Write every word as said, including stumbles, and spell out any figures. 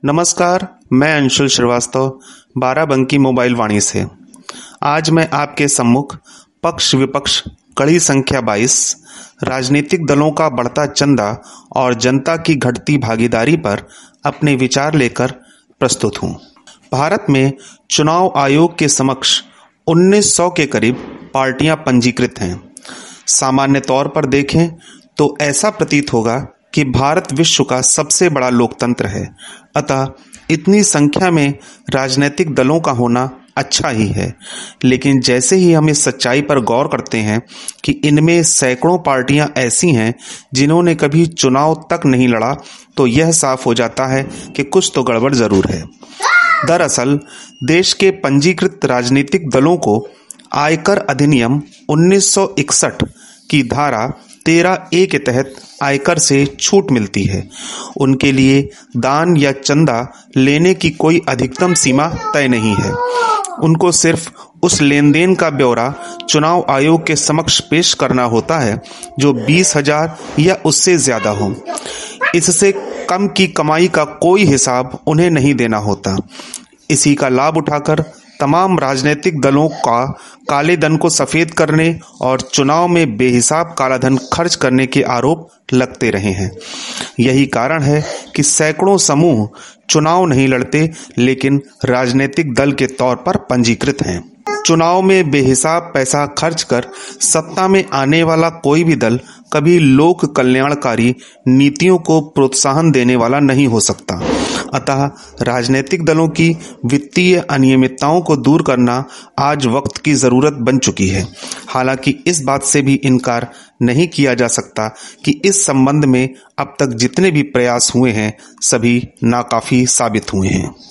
नमस्कार, मैं अंशुल श्रीवास्तव बाराबंकी मोबाइल वाणी से। आज मैं आपके सम्मुख पक्ष विपक्ष कड़ी संख्या बाईस राजनीतिक दलों का बढ़ता चंदा और जनता की घटती भागीदारी पर अपने विचार लेकर प्रस्तुत हूँ। भारत में चुनाव आयोग के समक्ष उन्नीस सौ के करीब पार्टियां पंजीकृत हैं। सामान्य तौर पर देखें तो ऐसा प्रतीत होगा कि भारत विश्व का सबसे बड़ा लोकतंत्र है, अतः इतनी संख्या में राजनीतिक दलों का होना अच्छा ही है। लेकिन जैसे ही हम इस सच्चाई पर गौर करते हैं कि इनमें सैकड़ों पार्टियां ऐसी हैं जिन्होंने कभी चुनाव तक नहीं लड़ा, तो यह साफ हो जाता है कि कुछ तो गड़बड़ जरूर है। दरअसल देश के पंजीकृत राजनीतिक दलों को आयकर अधिनियम उन्नीस सौ इकसठ की धारा तेरह ए के तहत आयकर से छूट मिलती है। उनके लिए दान या चंदा लेने की कोई अधिकतम सीमा तय नहीं है। उनको सिर्फ उस लेन देन का ब्यौरा चुनाव आयोग के समक्ष पेश करना होता है जो बीस हजार या उससे ज्यादा हो। इससे कम की कमाई का कोई हिसाब उन्हें नहीं देना होता। इसी का लाभ उठाकर तमाम राजनीतिक दलों का काले धन को सफेद करने और चुनाव में बेहिसाब काला धन खर्च करने के आरोप लगते रहे हैं। यही कारण है कि सैकड़ों समूह चुनाव नहीं लड़ते, लेकिन राजनीतिक दल के तौर पर पंजीकृत हैं। चुनाव में बेहिसाब पैसा खर्च कर सत्ता में आने वाला कोई भी दल कभी लोक कल्याणकारी नीतियों को प्रोत्साहन देने वाला नहीं हो सकता। अतः राजनीतिक दलों की वित्तीय अनियमितताओं को दूर करना आज वक्त की जरूरत बन चुकी है। हालांकि इस बात से भी इनकार नहीं किया जा सकता कि इस संबंध में अब तक जितने भी प्रयास हुए हैं सभी नाकाफी साबित हुए हैं।